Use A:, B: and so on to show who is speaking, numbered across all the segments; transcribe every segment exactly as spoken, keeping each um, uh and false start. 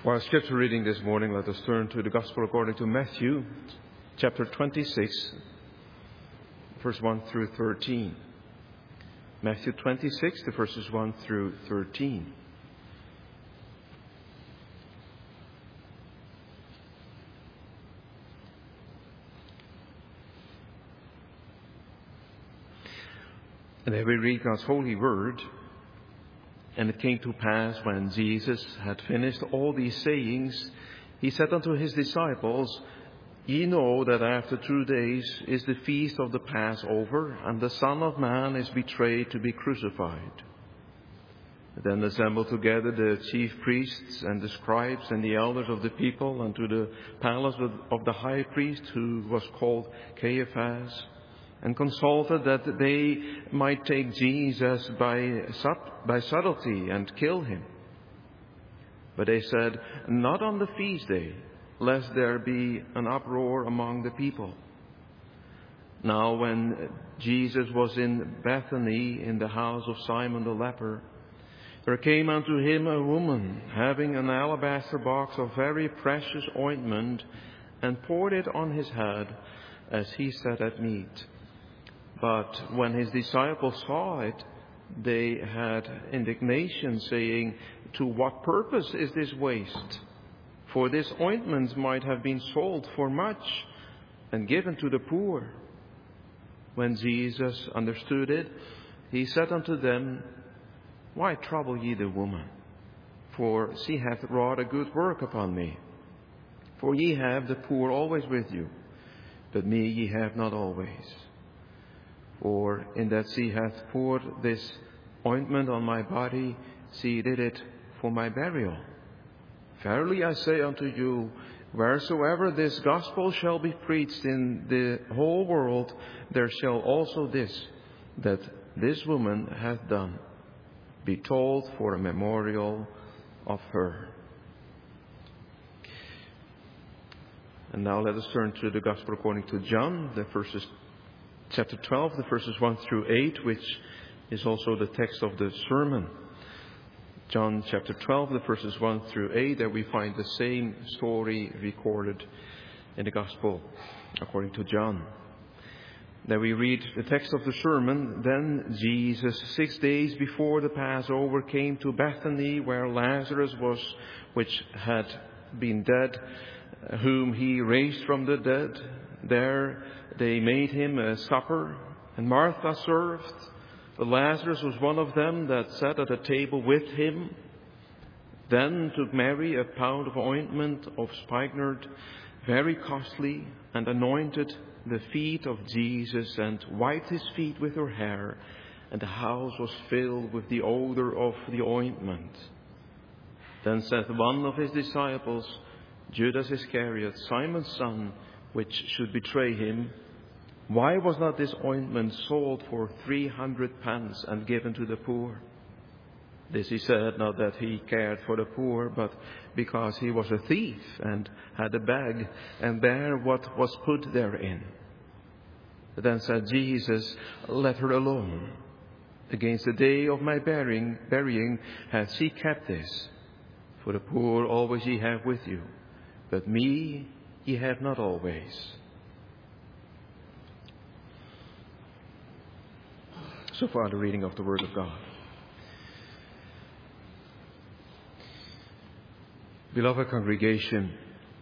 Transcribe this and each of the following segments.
A: For our scripture reading this morning, let us turn to the Gospel according to Matthew, chapter twenty-six, verse one through thirteen. Matthew twenty-six, the verses one through thirteen. And there we read God's holy word. And it came to pass, when Jesus had finished all these sayings, he said unto his disciples, Ye know that after two days is the feast of the Passover, and the Son of Man is betrayed to be crucified. Then assembled together the chief priests and the scribes and the elders of the people unto the palace of the high priest, who was called Caiaphas, and consulted that they might take Jesus by, by subtlety and kill him. But they said, Not on the feast day, lest there be an uproar among the people. Now when Jesus was in Bethany, in the house of Simon the leper, there came unto him a woman, having an alabaster box of very precious ointment, and poured it on his head, as he sat at meat. But when his disciples saw it, they had indignation, saying, To what purpose is this waste? For this ointment might have been sold for much and given to the poor. When Jesus understood it, he said unto them, Why trouble ye the woman? For she hath wrought a good work upon me. For ye have the poor always with you, but me ye have not always. For in that she hath poured this ointment on my body, she did it for my burial. Verily I say unto you, wheresoever this gospel shall be preached in the whole world, there shall also this, that this woman hath done, be told for a memorial of her. And now let us turn to the Gospel according to John, the verses chapter twelve, the verses one through eight, which is also the text of the sermon. John chapter twelve, the verses one through eight, there we find the same story recorded in the Gospel according to John. There we read the text of the sermon. Then Jesus, six days before the Passover, came to Bethany, where Lazarus was, which had been dead, whom he raised from the dead. There they made him a supper, and Martha served. But Lazarus was one of them that sat at a table with him. Then took Mary a pound of ointment of spikenard, very costly, and anointed the feet of Jesus, and wiped his feet with her hair, and the house was filled with the odor of the ointment. Then said one of his disciples, Judas Iscariot, Simon's son, which should betray him, Why was not this ointment sold for three hundred pence and given to the poor? This he said, not that he cared for the poor, but because he was a thief and had a bag, and bare what was put therein. Then said Jesus, Let her alone. Against the day of my burying, burying hath she kept this. For the poor always ye have with you, but me ye have not always. So far, the reading of the Word of God. Beloved congregation,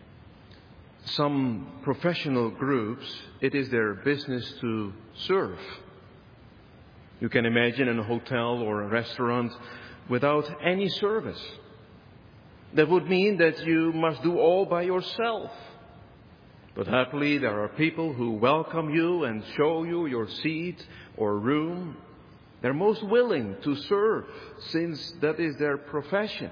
A: some professional groups, it is their business to serve. You can imagine in a hotel or a restaurant without any service. That would mean that you must do all by yourself. But happily, there are people who welcome you and show you your seat or room. They're most willing to serve, since that is their profession.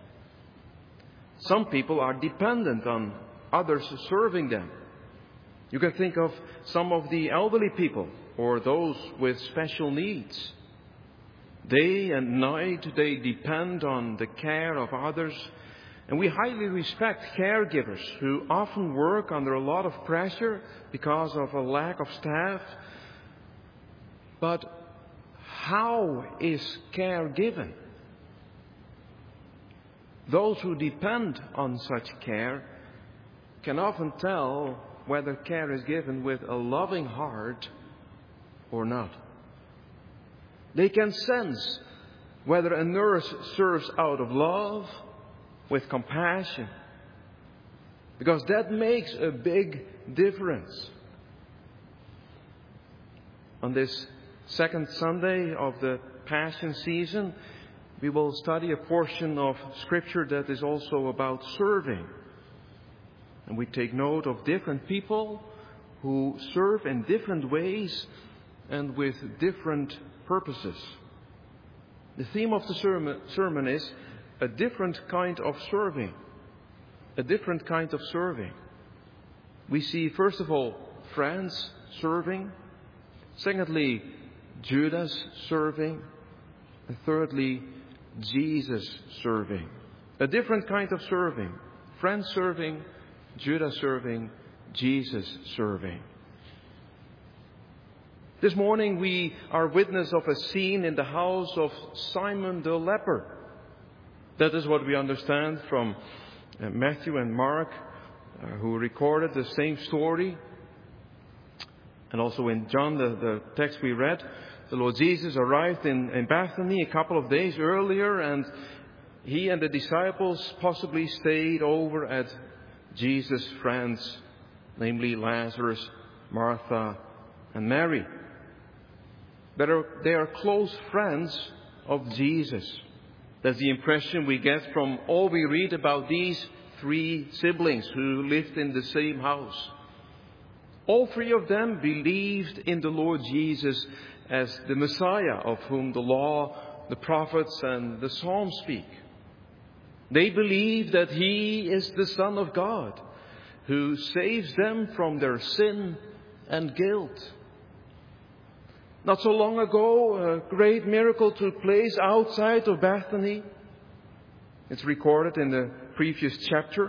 A: Some people are dependent on others serving them. You can think of some of the elderly people or those with special needs. Day and night they depend on the care of others. And we highly respect caregivers who often work under a lot of pressure because of a lack of staff. But how is care given? Those who depend on such care can often tell whether care is given with a loving heart or not. They can sense whether a nurse serves out of love, with compassion, because that makes a big difference. On this second Sunday of the Passion season, we will study a portion of Scripture that is also about serving. And we take note of different people who serve in different ways and with different purposes. The theme of the sermon, sermon is a different kind of serving. A different kind of serving. We see, first of all, friends serving. Secondly, Judas serving. And thirdly, Jesus serving. A different kind of serving. Friends serving, Judas serving, Jesus serving. This morning we are witness of a scene in the house of Simon the leper. That is what we understand from uh, Matthew and Mark, uh, who recorded the same story. And also in John, the, the text we read, the Lord Jesus arrived in, in Bethany a couple of days earlier, and he and the disciples possibly stayed over at Jesus' friends, namely Lazarus, Martha, and Mary. They are, they are close friends of Jesus. That's the impression we get from all we read about these three siblings who lived in the same house. All three of them believed in the Lord Jesus as the Messiah of whom the law, the prophets, and the Psalms speak. They believe that He is the Son of God, who saves them from their sin and guilt. Not so long ago, a great miracle took place outside of Bethany. It's recorded in the previous chapter.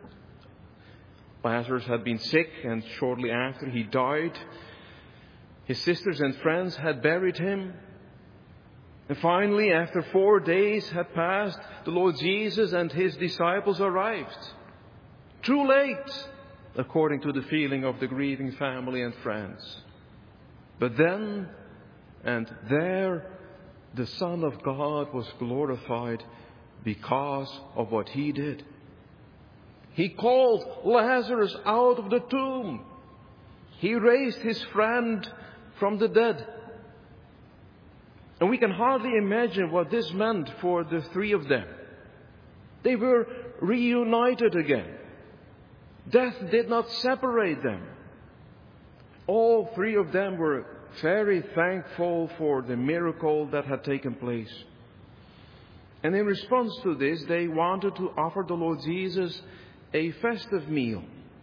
A: Lazarus had been sick, and shortly after he died, his sisters and friends had buried him. And finally, after four days had passed, the Lord Jesus and His disciples arrived. Too late, according to the feeling of the grieving family and friends. But then and there, the Son of God was glorified because of what He did. He called Lazarus out of the tomb. He raised his friend from the dead. And we can hardly imagine what this meant for the three of them. They were reunited again. Death did not separate them. All three of them were very thankful for the miracle that had taken place. And in response to this, they wanted to offer the Lord Jesus a festive meal.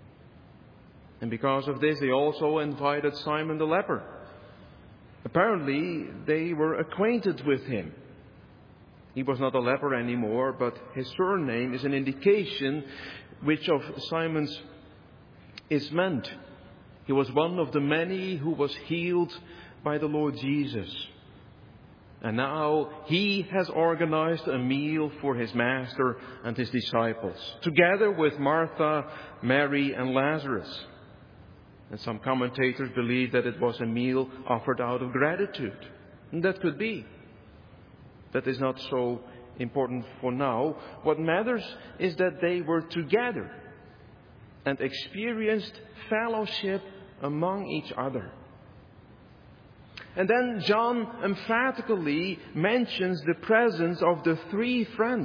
A: And because of this, they also invited Simon the leper. Apparently, they were acquainted with him. He was not a leper anymore, but his surname is an indication which of Simon's is meant. He was one of the many who was healed by the Lord Jesus. And now he has organized a meal for his master and his disciples, together with Martha, Mary, and Lazarus. And some commentators believe that it was a meal offered out of gratitude. And that could be. That is not so important for now. What matters is that they were together and experienced fellowship among each other. And then John emphatically mentions the presence of the three friends.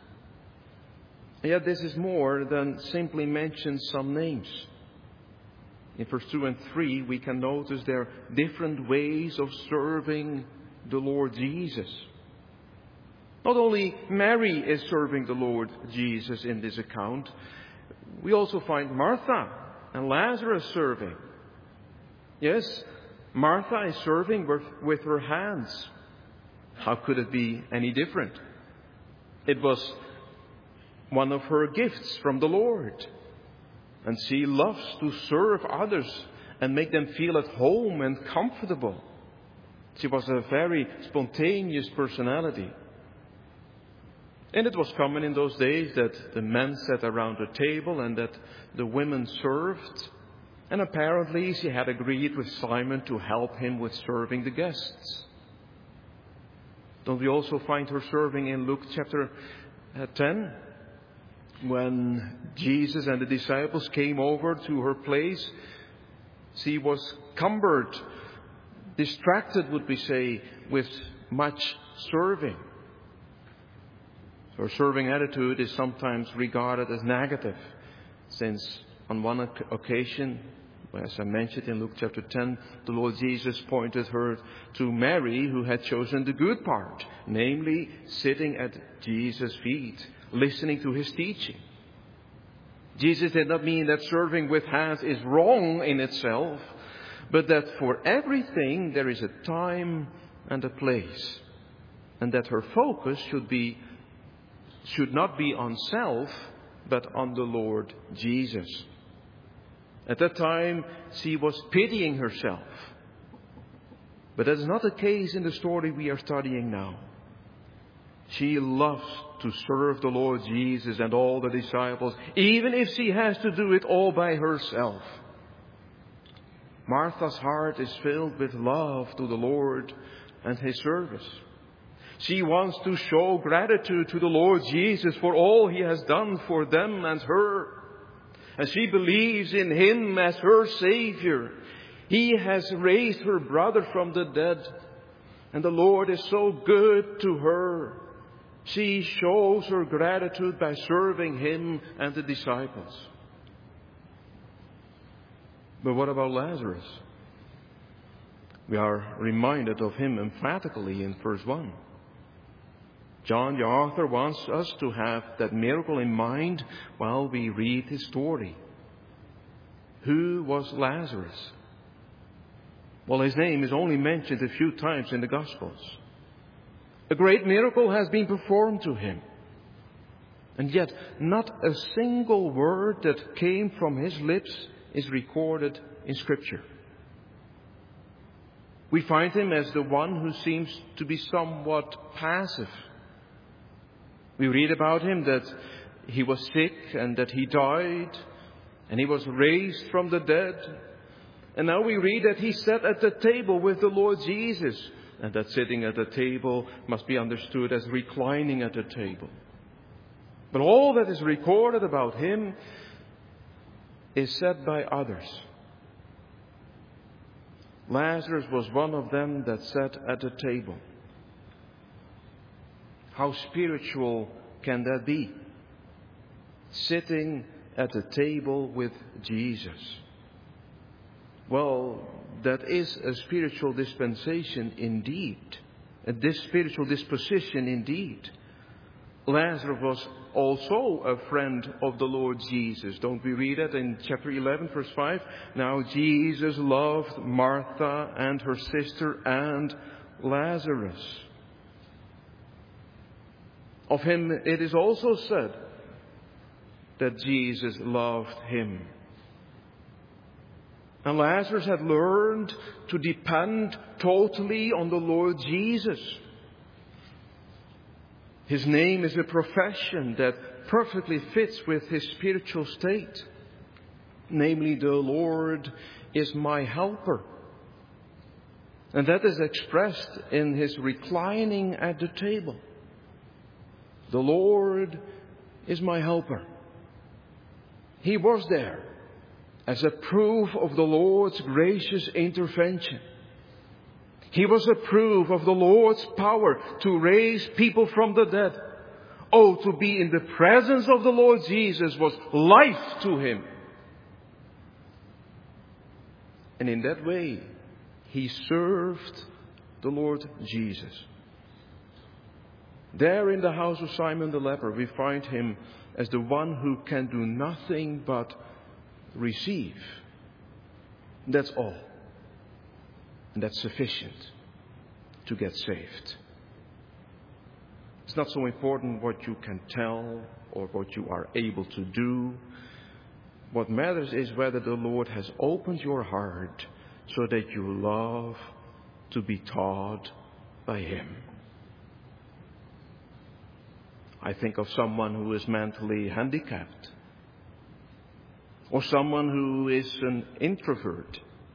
A: Yet this is more than simply mention some names. In verse two and three, we can notice there are different ways of serving the Lord Jesus. Not only Mary is serving the Lord Jesus in this account, we also find Martha and Lazarus serving. Yes, Martha is serving with, with her hands. How could it be any different? It was one of her gifts from the Lord. And she loves to serve others and make them feel at home and comfortable. She was a very spontaneous personality. And it was common in those days that the men sat around the table and that the women served. And apparently she had agreed with Simon to help him with serving the guests. Don't we also find her serving in Luke chapter ten? When Jesus and the disciples came over to her place, she was cumbered, distracted, would we say, with much serving. Her serving attitude is sometimes regarded as negative, since on one occasion, as I mentioned in Luke chapter ten, the Lord Jesus pointed her to Mary, who had chosen the good part, namely sitting at Jesus' feet, listening to his teaching. Jesus did not mean that serving with hands is wrong in itself, but that for everything there is a time and a place, and that her focus should be should not be on self, but on the Lord Jesus. At that time, she was pitying herself. But that is not the case in the story we are studying now. She loves to serve the Lord Jesus and all the disciples, even if she has to do it all by herself. Martha's heart is filled with love to the Lord and His service. She wants to show gratitude to the Lord Jesus for all He has done for them and her. And she believes in Him as her Savior. He has raised her brother from the dead. And the Lord is so good to her. She shows her gratitude by serving Him and the disciples. But what about Lazarus? We are reminded of him emphatically in verse one. John, the author, wants us to have that miracle in mind while we read his story. Who was Lazarus? Well, his name is only mentioned a few times in the Gospels. A great miracle has been performed to him. And yet, not a single word that came from his lips is recorded in Scripture. We find him as the one who seems to be somewhat passive. We read about him that he was sick and that he died and he was raised from the dead. And now we read that he sat at the table with the Lord Jesus. And that sitting at the table must be understood as reclining at the table. But all that is recorded about him is said by others. Lazarus was one of them that sat at the table. How spiritual can that be? Sitting at the table with Jesus. Well, that is a spiritual dispensation indeed. A dis- spiritual disposition indeed. Lazarus was also a friend of the Lord Jesus. Don't we read that in chapter eleven, verse five? Now Jesus loved Martha and her sister and Lazarus. Of him it is also said that Jesus loved him. And Lazarus had learned to depend totally on the Lord Jesus. His name is a profession that perfectly fits with his spiritual state. Namely, the Lord is my helper. And that is expressed in his reclining at the table. The Lord is my helper. He was there as a proof of the Lord's gracious intervention. He was a proof of the Lord's power to raise people from the dead. Oh, to be in the presence of the Lord Jesus was life to him. And in that way, he served the Lord Jesus. There in the house of Simon the leper, we find him as the one who can do nothing but receive. That's all. And that's sufficient to get saved. It's not so important what you can tell or what you are able to do. What matters is whether the Lord has opened your heart so that you love to be taught by Him. I think of someone who is mentally handicapped, or someone who is an introvert.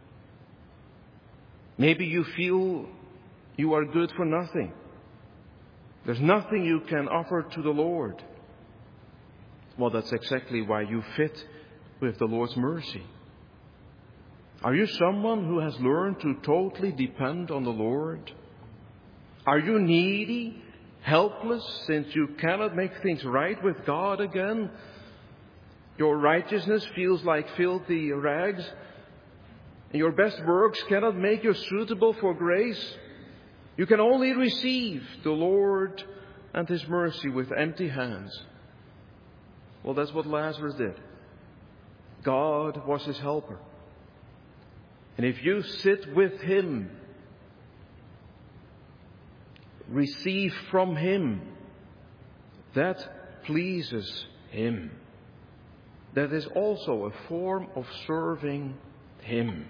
A: Maybe you feel you are good for nothing. There's nothing you can offer to the Lord. Well, that's exactly why you fit with the Lord's mercy. Are you someone who has learned to totally depend on the Lord? Are you needy, helpless, since you cannot make things right with God again? Your righteousness feels like filthy rags, and your best works cannot make you suitable for grace. You can only receive the Lord and His mercy with empty hands. Well, that's what Lazarus did. God was his helper. And if you sit with Him, receive from Him, that pleases Him. That is also a form of serving Him.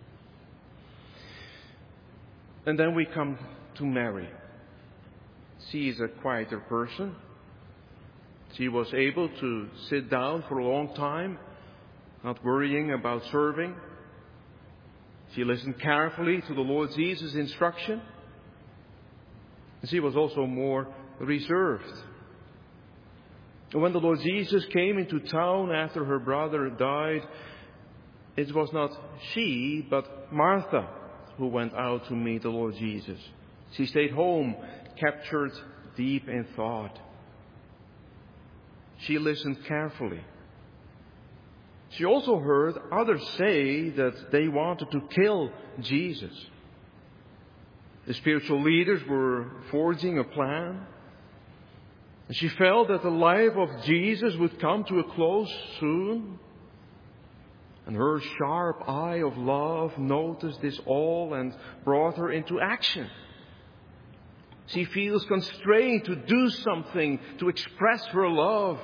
A: And then we come to Mary. She is a quieter person. She was able to sit down for a long time, not worrying about serving. She listened carefully to the Lord Jesus' instruction. And she was also more reserved. When the Lord Jesus came into town after her brother died, it was not she, but Martha who went out to meet the Lord Jesus. She stayed home, captured deep in thought. She listened carefully. She also heard others say that they wanted to kill Jesus. The spiritual leaders were forging a plan. And she felt that the life of Jesus would come to a close soon. And her sharp eye of love noticed this all and brought her into action. She feels constrained to do something, to express her love.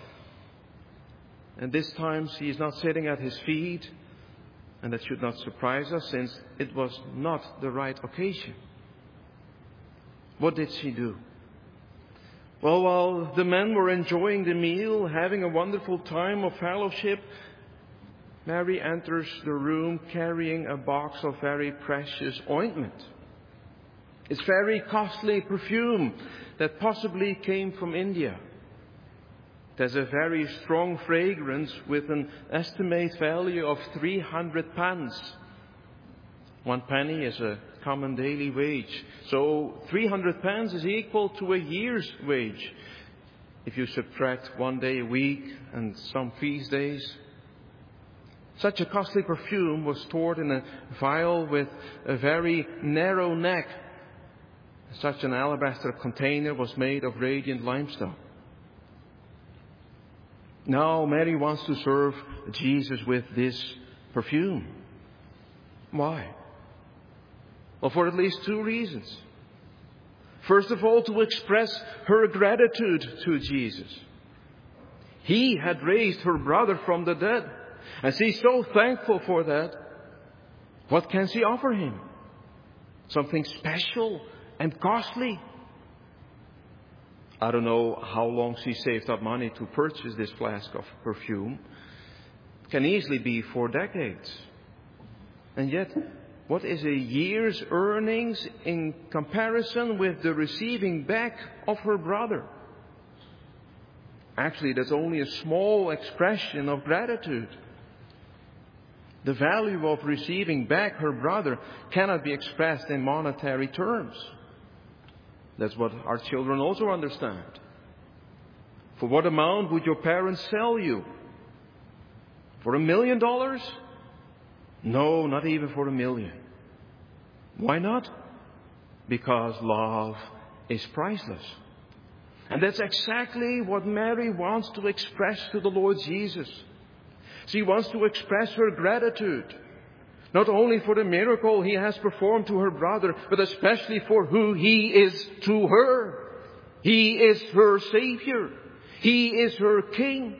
A: And this time she is not sitting at his feet. And that should not surprise us, since it was not the right occasion. What did she do? Well, while the men were enjoying the meal, having a wonderful time of fellowship, Mary enters the room carrying a box of very precious ointment. It's very costly perfume that possibly came from India. It has a very strong fragrance with an estimated value of three hundred pence. One penny is a common daily wage. So three hundred pence is equal to a year's wage. If you subtract one day a week and some feast days. Such a costly perfume was stored in a vial with a very narrow neck. Such an alabaster container was made of radiant limestone. Now Mary wants to serve Jesus with this perfume. Why? Well, for at least two reasons. First of all, to express her gratitude to Jesus. He had raised her brother from the dead. And she's so thankful for that. What can she offer him? Something special and costly. I don't know how long she saved up money to purchase this flask of perfume. It can easily be for decades. And yet, what is a year's earnings in comparison with the receiving back of her brother? Actually, that's only a small expression of gratitude. The value of receiving back her brother cannot be expressed in monetary terms. That's what our children also understand. For what amount would your parents sell you? For a million dollars? No, not even for a million. Why not? Because love is priceless. And that's exactly what Mary wants to express to the Lord Jesus. She wants to express her gratitude, not only for the miracle He has performed to her brother, but especially for who He is to her. He is her Savior. He is her King.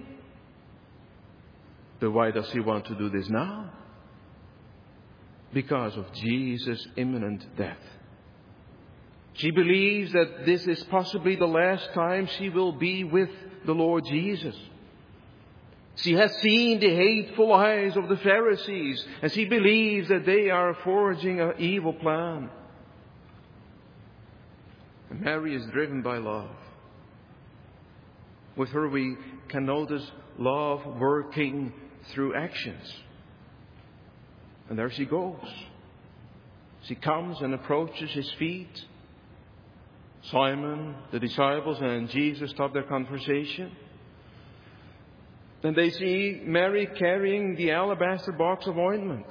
A: But why does she want to do this now? Because of Jesus' imminent death. She believes that this is possibly the last time she will be with the Lord Jesus. She has seen the hateful eyes of the Pharisees, and she believes that they are forging an evil plan. And Mary is driven by love. With her we can notice love working through actions. And there she goes. She comes and approaches his feet. Simon, the disciples, and Jesus stop their conversation. Then they see Mary carrying the alabaster box of ointment.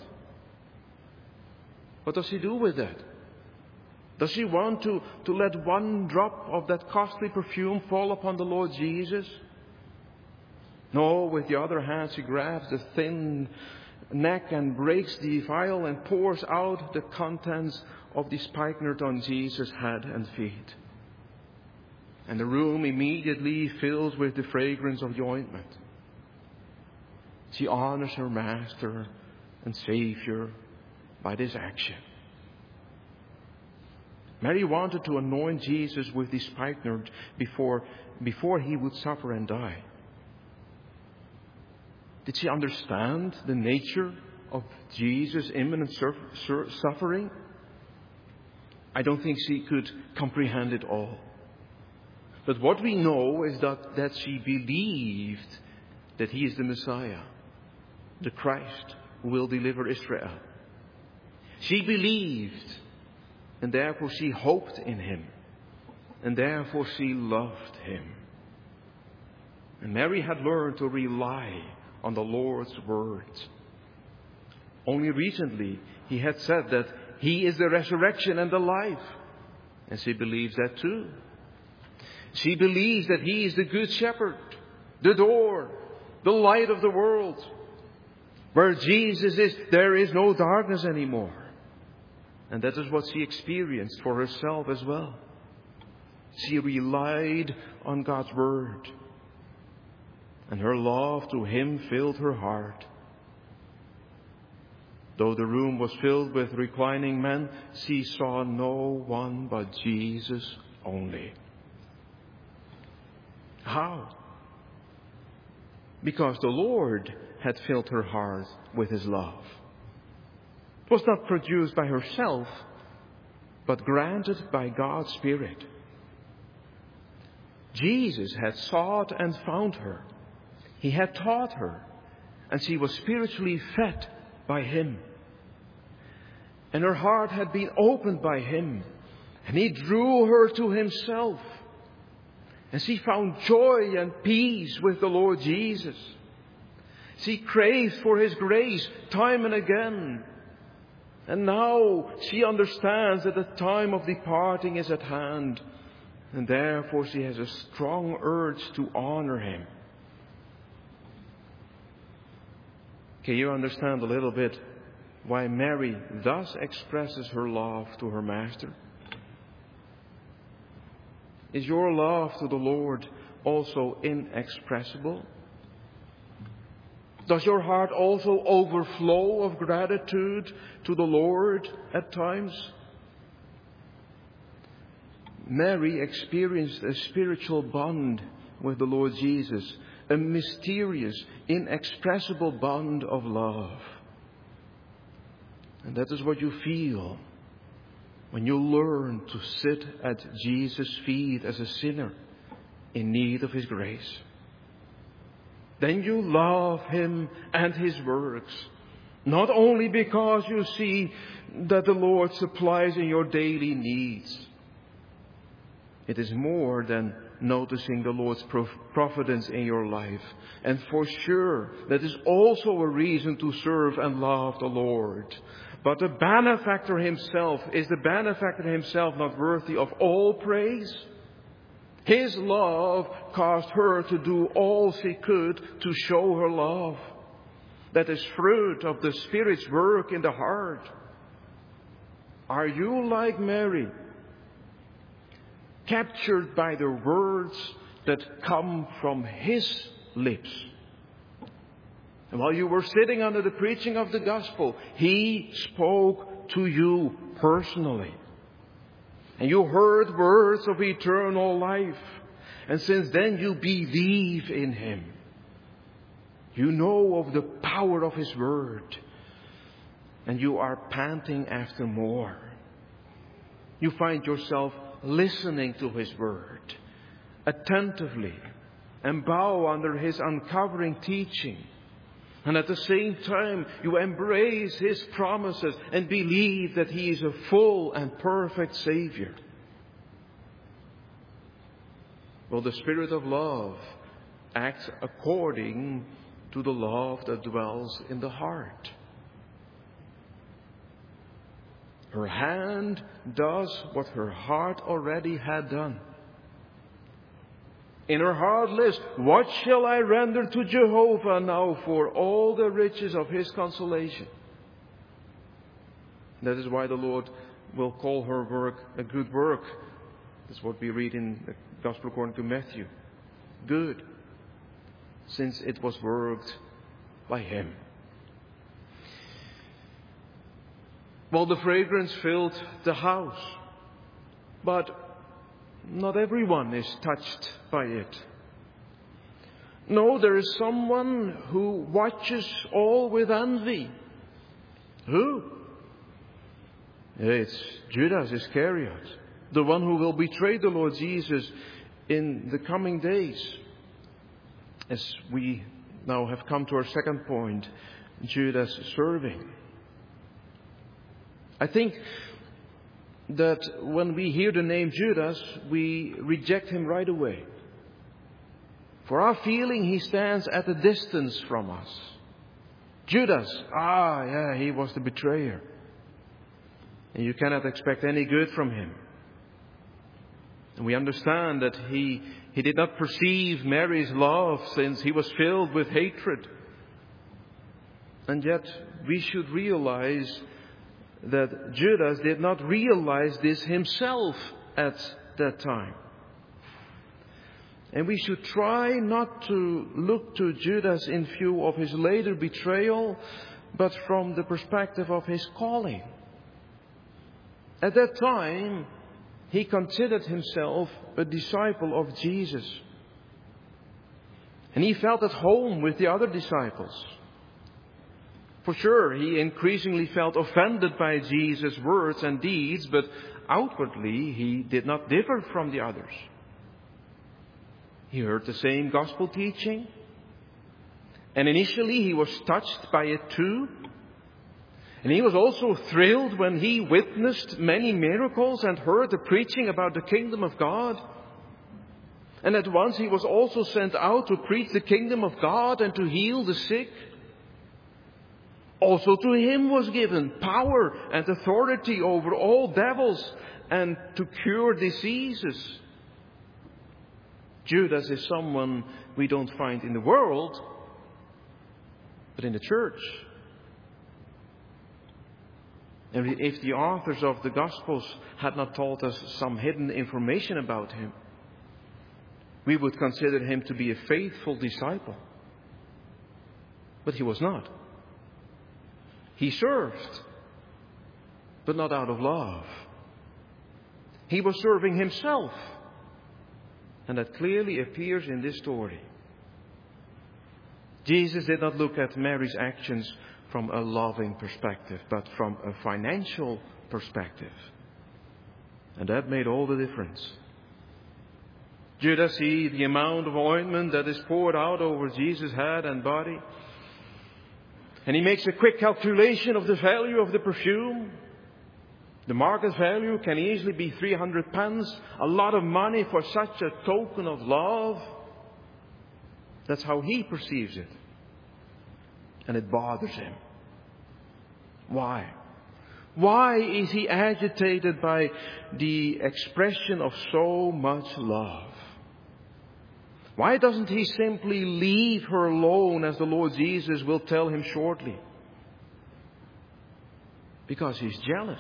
A: What does she do with that? Does she want to, to let one drop of that costly perfume fall upon the Lord Jesus? No, with the other hand she grabs the thin neck and breaks the vial and pours out the contents of the spikenard on Jesus' head and feet. And the room immediately fills with the fragrance of the ointment. She honors her Master and Savior by this action. Mary wanted to anoint Jesus with the spikenard before, before he would suffer and die. Did she understand the nature of Jesus' imminent suffering? I don't think she could comprehend it all. But what we know is that, that she believed that he is the Messiah, the Christ who will deliver Israel. She believed, and therefore she hoped in him, and therefore she loved him. And Mary had learned to rely on the Lord's words. Only recently he had said that he is the resurrection and the life. And she believes that too. She believes that he is the good shepherd, the door, the light of the world. Where Jesus is, there is no darkness anymore. And that is what she experienced for herself as well. She relied on God's word. And her love to him filled her heart. Though the room was filled with reclining men, she saw no one but Jesus only. How? Because the Lord had filled her heart with his love. It was not produced by herself, but granted by God's Spirit. Jesus had sought and found her. He had taught her, and she was spiritually fed by him. And her heart had been opened by him, and he drew her to himself. And she found joy and peace with the Lord Jesus. She craved for his grace time and again. And now she understands that the time of departing is at hand. And therefore she has a strong urge to honor him. Can you understand a little bit why Mary thus expresses her love to her Master? Is your love to the Lord also inexpressible? Does your heart also overflow of gratitude to the Lord at times? Mary experienced a spiritual bond with the Lord Jesus, a mysterious, inexpressible bond of love. And that is what you feel when you learn to sit at Jesus' feet as a sinner in need of his grace. Then you love him and his works, not only because you see that the Lord supplies in your daily needs. It is more than noticing the Lord's providence in your life. And for sure, that is also a reason to serve and love the Lord. But the benefactor himself, is the benefactor himself not worthy of all praise? His love caused her to do all she could to show her love. That is fruit of the Spirit's work in the heart. Are you like Mary, captured by the words that come from his lips? And while you were sitting under the preaching of the gospel, he spoke to you personally. And you heard words of eternal life. And since then you believe in Him. You know of the power of His word. And you are panting after more. You find yourself listening to His word attentively and bow under His uncovering teaching. And at the same time, you embrace His promises and believe that He is a full and perfect Savior. Well, the Spirit of love acts according to the love that dwells in the heart. Her hand does what her heart already had done. In her heart lives, what shall I render to Jehovah now for all the riches of His consolation? That is why the Lord will call her work a good work. That's what we read in the Gospel according to Matthew. Good, since it was worked by Him. Well, the fragrance filled the house, but not everyone is touched by it. No, there is someone who watches all with envy. Who? It's Judas Iscariot, the one who will betray the Lord Jesus in the coming days. As we now have come to our second point, Judas serving. I think that when we hear the name Judas, we reject him right away. For our feeling, he stands at a distance from us. Judas, ah, yeah, he was the betrayer. And you cannot expect any good from him. And we understand that he, he did not perceive Mary's love since he was filled with hatred. And yet, we should realize that Judas did not realize this himself at that time. And we should try not to look to Judas in view of his later betrayal, but from the perspective of his calling. At that time, he considered himself a disciple of Jesus. And he felt at home with the other disciples. For sure, he increasingly felt offended by Jesus' words and deeds, but outwardly he did not differ from the others. He heard the same gospel teaching, and initially he was touched by it too. And he was also thrilled when he witnessed many miracles and heard the preaching about the kingdom of God. And at once he was also sent out to preach the kingdom of God and to heal the sick. Also to him was given power and authority over all devils and to cure diseases. Judas is someone we don't find in the world, but in the church. And if the authors of the Gospels had not told us some hidden information about him, we would consider him to be a faithful disciple. But he was not. He served, but not out of love. He was serving himself. And that clearly appears in this story. Jesus did not look at Mary's actions from a loving perspective, but from a financial perspective. And that made all the difference. Judas sees the amount of ointment that is poured out over Jesus' head and body. And he makes a quick calculation of the value of the perfume. The market value can easily be three hundred pence. A lot of money for such a token of love. That's how he perceives it. And it bothers him. Why? Why is he agitated by the expression of so much love? Why doesn't he simply leave her alone, as the Lord Jesus will tell him shortly? Because he's jealous.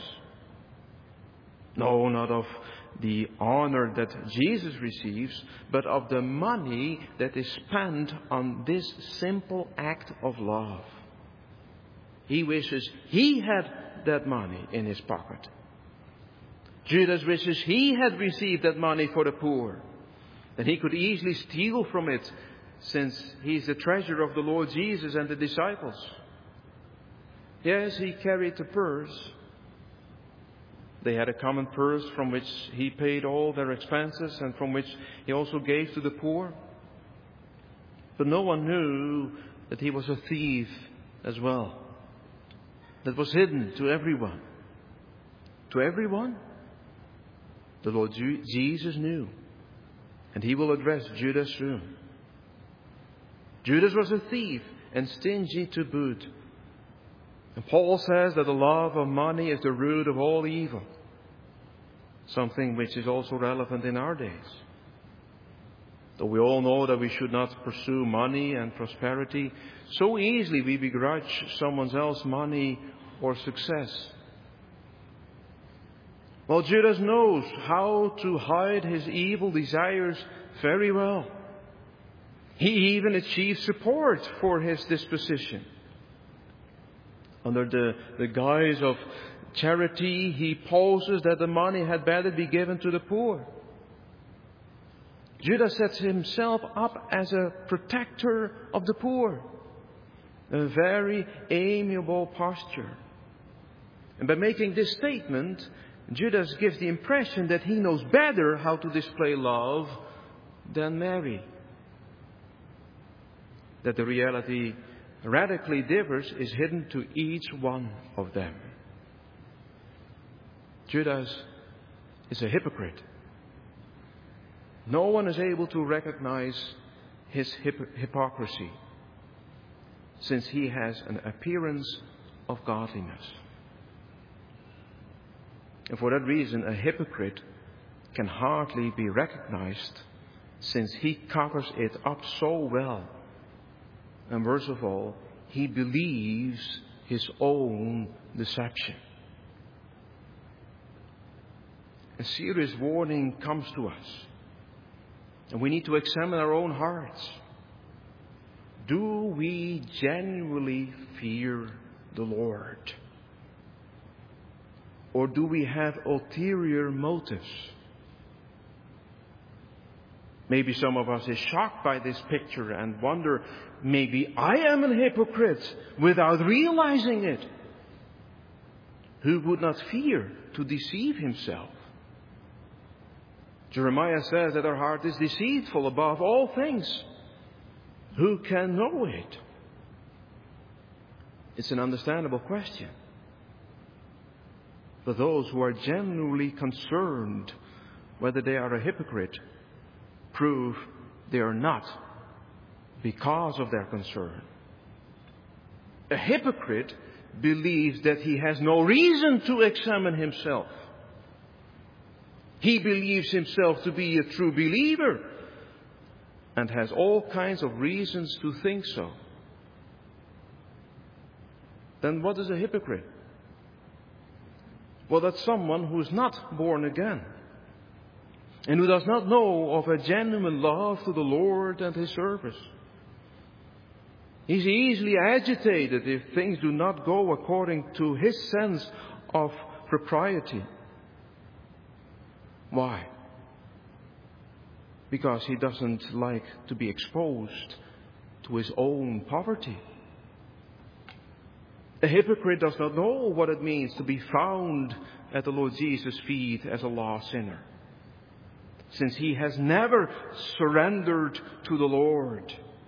A: No, not of the honor that Jesus receives, but of the money that is spent on this simple act of love. He wishes he had that money in his pocket. Judas wishes he had received that money for the poor. Then he could easily steal from it, since he is the treasurer of the Lord Jesus and the disciples. Yes, he carried the purse. They had a common purse from which he paid all their expenses and from which he also gave to the poor. But no one knew that he was a thief as well. That was hidden to everyone. To everyone, the Lord Jesus knew. And he will address Judas soon. Judas was a thief and stingy to boot. And Paul says that the love of money is the root of all evil. Something which is also relevant in our days. Though we all know that we should not pursue money and prosperity, so easily we begrudge someone else's money or success. Well, Judas knows how to hide his evil desires very well. He even achieves support for his disposition. Under the, the guise of charity, he poses that the money had better be given to the poor. Judas sets himself up as a protector of the poor. A very amiable posture. And by making this statement, Judas gives the impression that he knows better how to display love than Mary. That the reality radically differs is hidden to each one of them. Judas is a hypocrite. No one is able to recognize his hip- hypocrisy, since he has an appearance of godliness. And for that reason, a hypocrite can hardly be recognized, since he covers it up so well. And worst of all, he believes his own deception. A serious warning comes to us. And we need to examine our own hearts. Do we genuinely fear the Lord? Or do we have ulterior motives? Maybe some of us is shocked by this picture and wonder, maybe I am a hypocrite without realizing it. Who would not fear to deceive himself? Jeremiah says that our heart is deceitful above all things. Who can know it? It's an understandable question. But those who are genuinely concerned whether they are a hypocrite prove they are not because of their concern. A hypocrite believes that he has no reason to examine himself. He believes himself to be a true believer and has all kinds of reasons to think so. Then what is a hypocrite? Well, that's someone who is not born again and who does not know of a genuine love to the Lord and His service. He's easily agitated if things do not go according to his sense of propriety. Why? Because he doesn't like to be exposed to his own poverty. A hypocrite does not know what it means to be found at the Lord Jesus' feet as a lost sinner, since he has never surrendered to the Lord.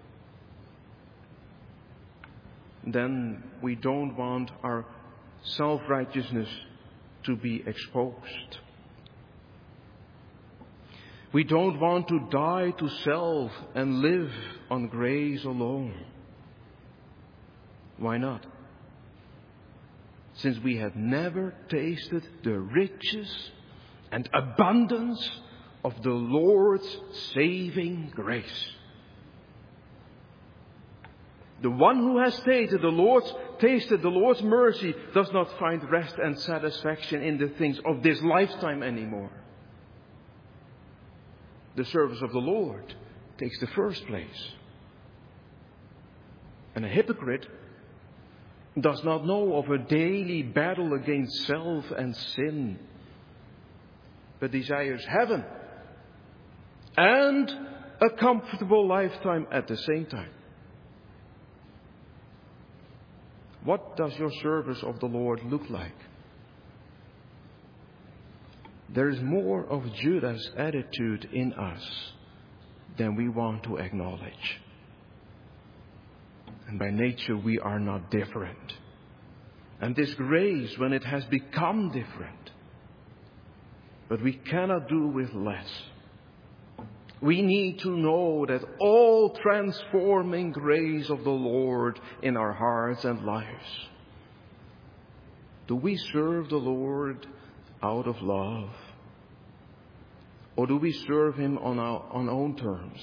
A: Then we don't want our self-righteousness to be exposed. We don't want to die to self and live on grace alone. Why not? Since we have never tasted the riches and abundance of the Lord's saving grace. The one who has tasted the Lord's, tasted the Lord's mercy does not find rest and satisfaction in the things of this lifetime anymore. The service of the Lord takes the first place. And a hypocrite does not know of a daily battle against self and sin. but desires heaven and a comfortable lifetime at the same time. What does your service of the Lord look like? There is more of Judas' attitude in us than we want to acknowledge. And by nature we are not different. And this grace, when it has become different, but we cannot do with less. We need to know that all transforming grace of the Lord in our hearts and lives. Do we serve the Lord out of love? Or do we serve Him on our on own terms?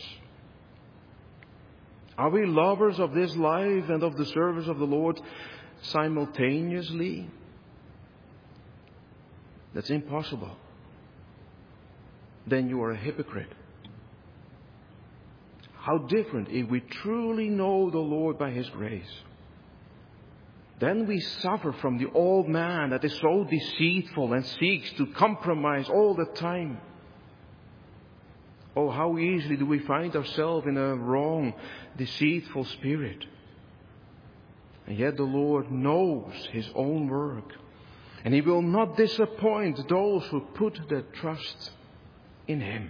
A: Are we lovers of this life and of the service of the Lord simultaneously? That's impossible. Then you are a hypocrite. How different if we truly know the Lord by His grace. Then we suffer from the old man that is so deceitful and seeks to compromise all the time. Oh, how easily do we find ourselves in a wrong, deceitful spirit. And yet the Lord knows His own work. And He will not disappoint those who put their trust in Him.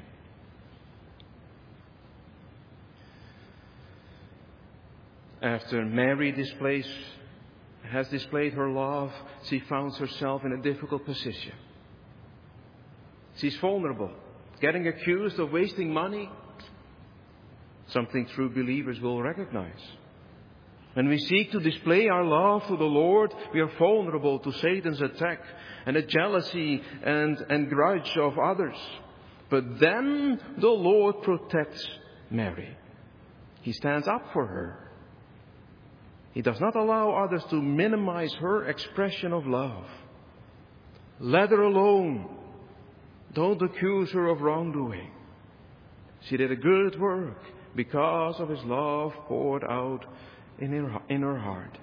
A: After Mary displays, has displayed her love, she finds herself in a difficult position. She's vulnerable, getting accused of wasting money, something true believers will recognize. When we seek to display our love to the Lord, we are vulnerable to Satan's attack and the jealousy and, and grudge of others. But then the Lord protects Mary. He stands up for her. He does not allow others to minimize her expression of love. Let her alone. Don't accuse her of wrongdoing. She did a good work because of His love poured out in her, in her heart.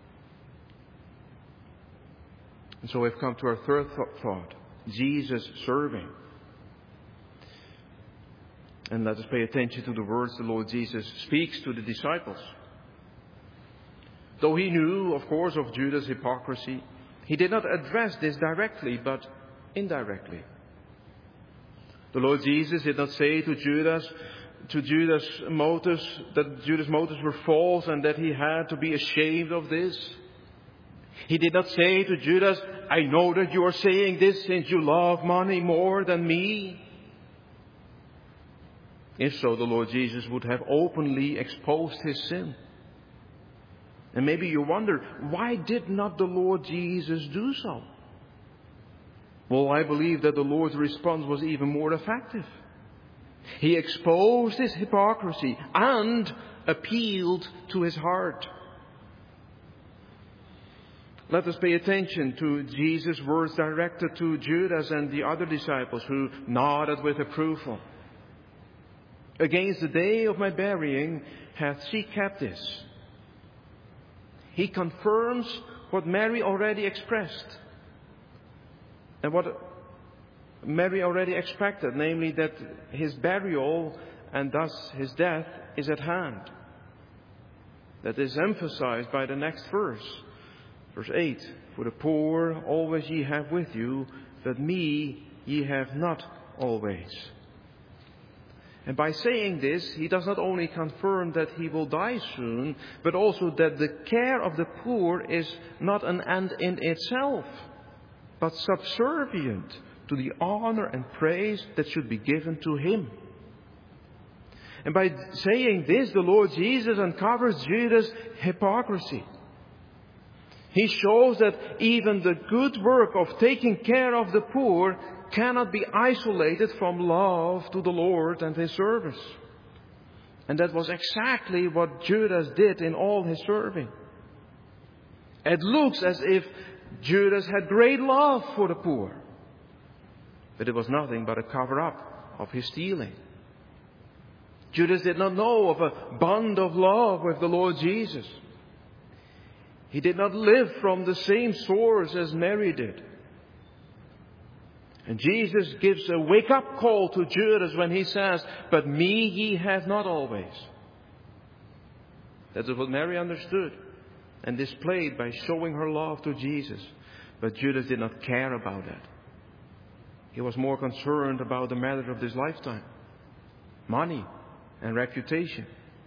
A: And so we've come to our third thought. Jesus serving. And let us pay attention to the words the Lord Jesus speaks to the disciples. Though He knew, of course, of Judas' hypocrisy, He did not address this directly, but indirectly. The Lord Jesus did not say to Judas, to Judas' motives, that Judas' motives were false and that he had to be ashamed of this. He did not say to Judas, I know that you are saying this since you love money more than me. If so, the Lord Jesus would have openly exposed his sin. And maybe you wonder, why did not the Lord Jesus do so? Well, I believe that the Lord's response was even more effective. He exposed his hypocrisy and appealed to his heart. Let us pay attention to Jesus' words directed to Judas and the other disciples who nodded with approval. Against the day of my burying hath she kept this. He confirms what Mary already expressed and what Mary already expected, namely that his burial and thus his death is at hand. That is emphasized by the next verse, verse eight. For the poor always ye have with you, but me ye have not always. And by saying this, he does not only confirm that he will die soon, but also that the care of the poor is not an end in itself, but subservient to the honor and praise that should be given to him. And by saying this, the Lord Jesus uncovers Judas' hypocrisy. He shows that even the good work of taking care of the poor cannot be isolated from love to the Lord and His service. And that was exactly what Judas did in all his serving. It looks as if Judas had great love for the poor, but it was nothing but a cover-up of his stealing. Judas did not know of a bond of love with the Lord Jesus. He did not live from the same source as Mary did. And Jesus gives a wake-up call to Judas when he says, "But me ye have not always." That is what Mary understood and displayed by showing her love to Jesus. But Judas did not care about that. He was more concerned about the matter of this lifetime, money and reputation.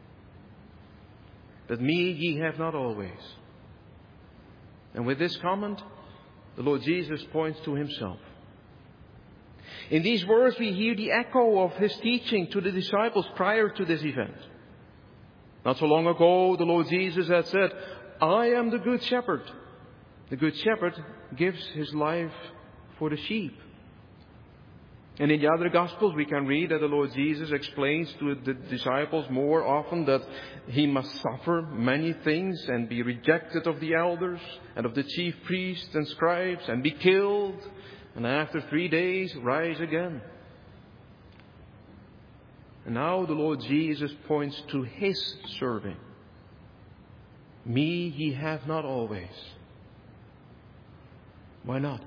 A: "But me ye have not always." And with this comment, the Lord Jesus points to himself. In these words, we hear the echo of his teaching to the disciples prior to this event. Not so long ago, the Lord Jesus had said, "I am the good shepherd." The good shepherd gives his life for the sheep. And in the other Gospels, we can read that the Lord Jesus explains to the disciples more often that he must suffer many things and be rejected of the elders and of the chief priests and scribes and be killed, and after three days rise again. And now the Lord Jesus points to his serving. "Me ye have not always." Why not?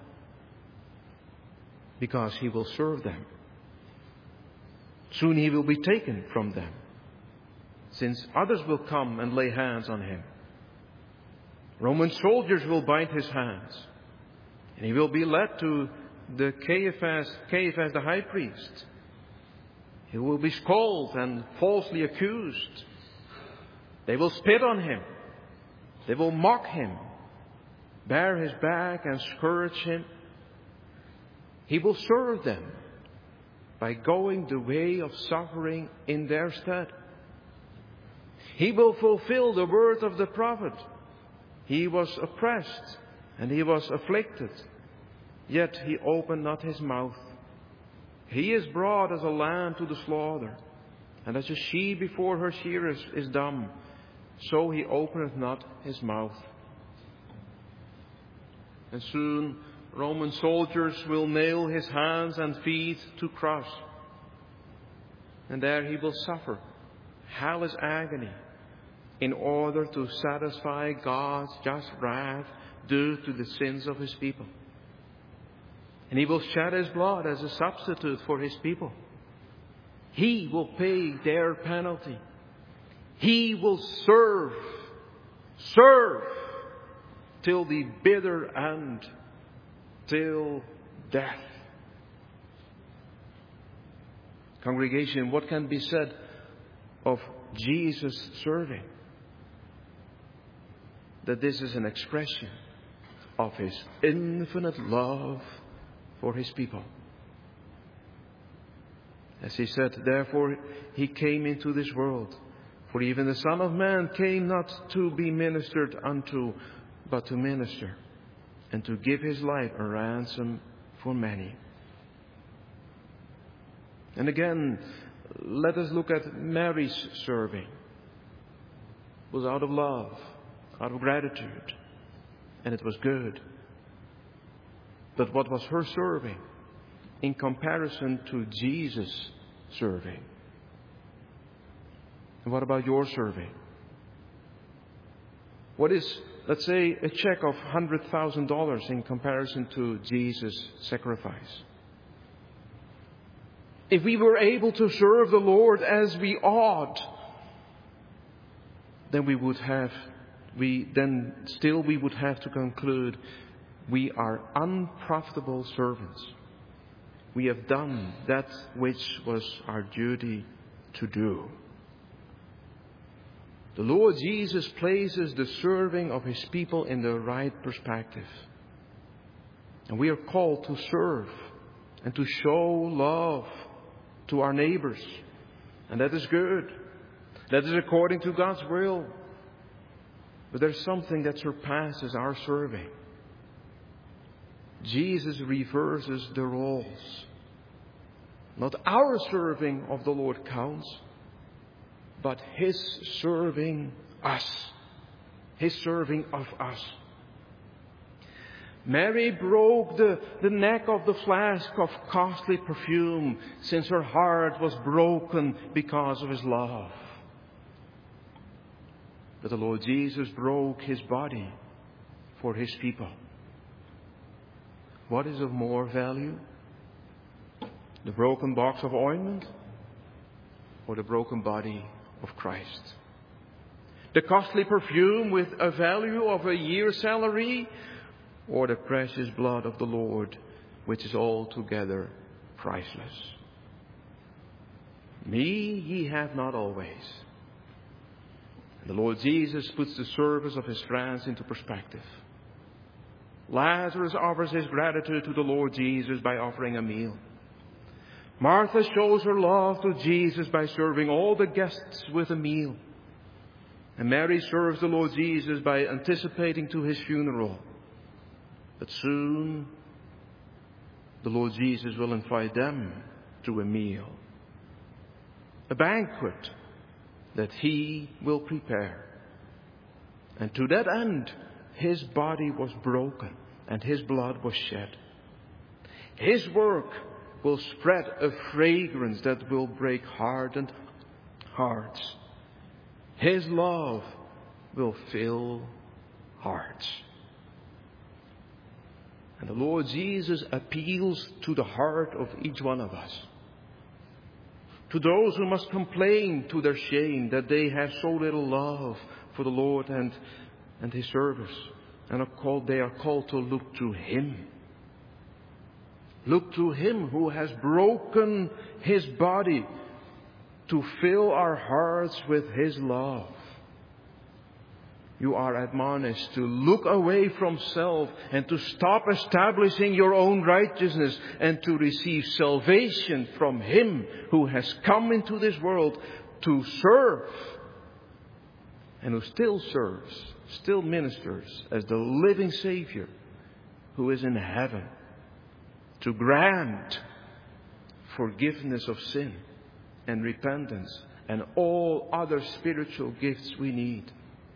A: Because he will serve them. Soon he will be taken from them, since others will come and lay hands on him. Roman soldiers will bind his hands, and he will be led to the Caiaphas, Caiaphas the high priest. He will be scolded and falsely accused. They will spit on him. They will mock him, bear his back and scourge him. He will serve them by going the way of suffering in their stead. He will fulfill the word of the prophet. He was oppressed and he was afflicted, yet he opened not his mouth. He is brought as a lamb to the slaughter, and as a sheep before her shearers is dumb, so he openeth not his mouth. And soon Roman soldiers will nail his hands and feet to cross. And there he will suffer hellish agony in order to satisfy God's just wrath due to the sins of his people. And he will shed his blood as a substitute for his people. He will pay their penalty. He will serve, serve till the bitter end, till death. Congregation, what can be said of Jesus serving? That this is an expression of his infinite love for his people. As he said, therefore he came into this world. For even the Son of Man came not to be ministered unto, but to minister, and to give his life a ransom for many. And again, let us look at Mary's serving. It was out of love, out of gratitude, and it was good. But what was her serving in comparison to Jesus' serving? And what about your serving? What is, let's say, a check of one hundred thousand dollars in comparison to Jesus' sacrifice? If we were able to serve the Lord as we ought, then we would have, we then still we would have to conclude we are unprofitable servants. We have done that which was our duty to do. The Lord Jesus places the serving of his people in the right perspective. And we are called to serve and to show love to our neighbors. And that is good. That is according to God's will. But there's something that surpasses our serving. Jesus reverses the roles. Not our serving of the Lord counts, but his serving us. His serving of us. Mary broke the, the neck of the flask of costly perfume, since her heart was broken because of his love. But the Lord Jesus broke his body for his people. What is of more value? The broken box of ointment or the broken body of Christ? The costly perfume with a value of a year's salary or the precious blood of the Lord, which is altogether priceless? Me ye have not always. And the Lord Jesus puts the service of his friends into perspective. Lazarus offers his gratitude to the Lord Jesus by offering a meal. Martha shows her love to Jesus by serving all the guests with a meal. And Mary serves the Lord Jesus by anticipating to his funeral. But soon the Lord Jesus will invite them to a meal, a banquet that he will prepare. And to that end, his body was broken and his blood was shed. His work will spread a fragrance that will break hardened hearts. His love will fill hearts. And the Lord Jesus appeals to the heart of each one of us. To those who must complain to their shame that they have so little love for the Lord and, and his service. And are called, they are called to look to him. Look to him who has broken his body to fill our hearts with his love. You are admonished to look away from self and to stop establishing your own righteousness and to receive salvation from him who has come into this world to serve and who still serves, still ministers as the living Savior who is in heaven, to grant forgiveness of sin and repentance and all other spiritual gifts we need.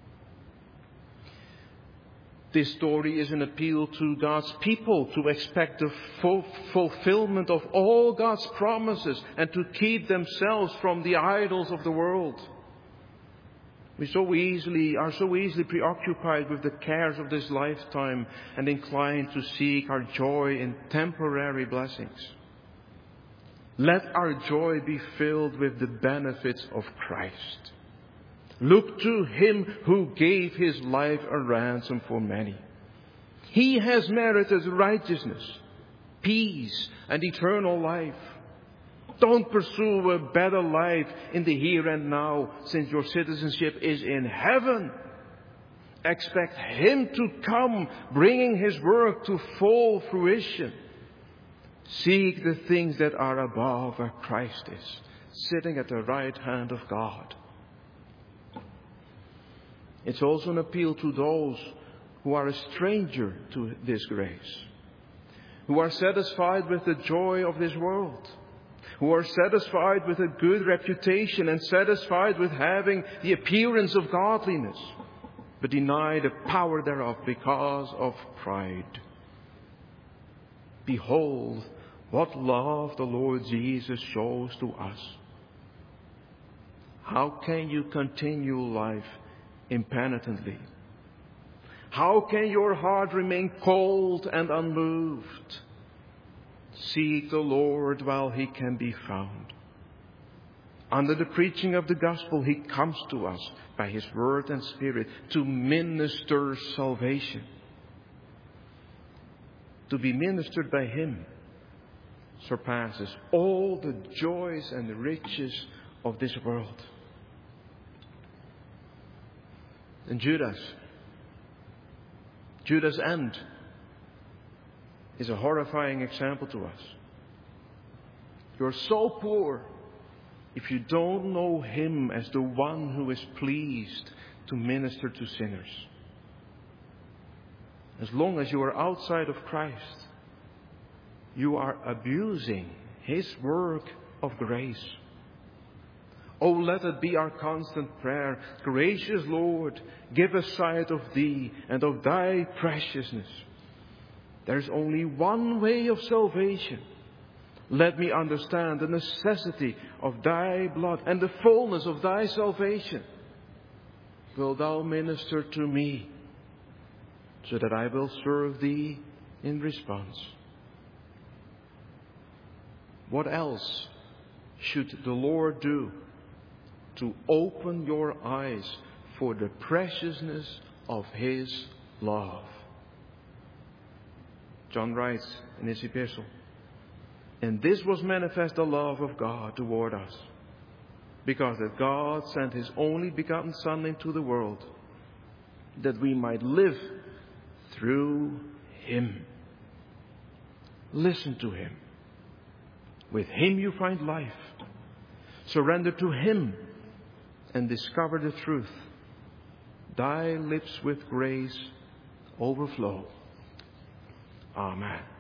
A: This story is an appeal to God's people to expect the full fulfillment of all God's promises and to keep themselves from the idols of the world. We so easily are so easily preoccupied with the cares of this lifetime and inclined to seek our joy in temporary blessings. Let our joy be filled with the benefits of Christ. Look to him who gave his life a ransom for many. He has merited righteousness, peace, and eternal life. Don't pursue a better life in the here and now, since your citizenship is in heaven. Expect him to come, bringing his work to full fruition. Seek the things that are above where Christ is, sitting at the right hand of God. It's also an appeal to those who are a stranger to this grace, who are satisfied with the joy of this world, who are satisfied with a good reputation and satisfied with having the appearance of godliness, but deny the power thereof because of pride. Behold, what love the Lord Jesus shows to us. How can you continue life impenitently? How can your heart remain cold and unmoved? Seek the Lord while he can be found. Under the preaching of the gospel, he comes to us by his word and spirit to minister salvation. To be ministered by him surpasses all the joys and the riches of this world. And Judas, Judas' end is a horrifying example to us. You're so poor if you don't know him as the one who is pleased to minister to sinners. As long as you are outside of Christ, you are abusing his work of grace. Oh, let it be our constant prayer. Gracious Lord, give us sight of thee and of thy preciousness. There is only one way of salvation. Let me understand the necessity of thy blood and the fullness of thy salvation. Will thou minister to me so that I will serve thee in response? What else should the Lord do to open your eyes for the preciousness of His love? John writes in his epistle, "And this was manifest the love of God toward us, because that God sent His only begotten Son into the world, that we might live through Him." Listen to Him. With Him you find life. Surrender to Him and discover the truth. Thy lips with grace overflow. Amen.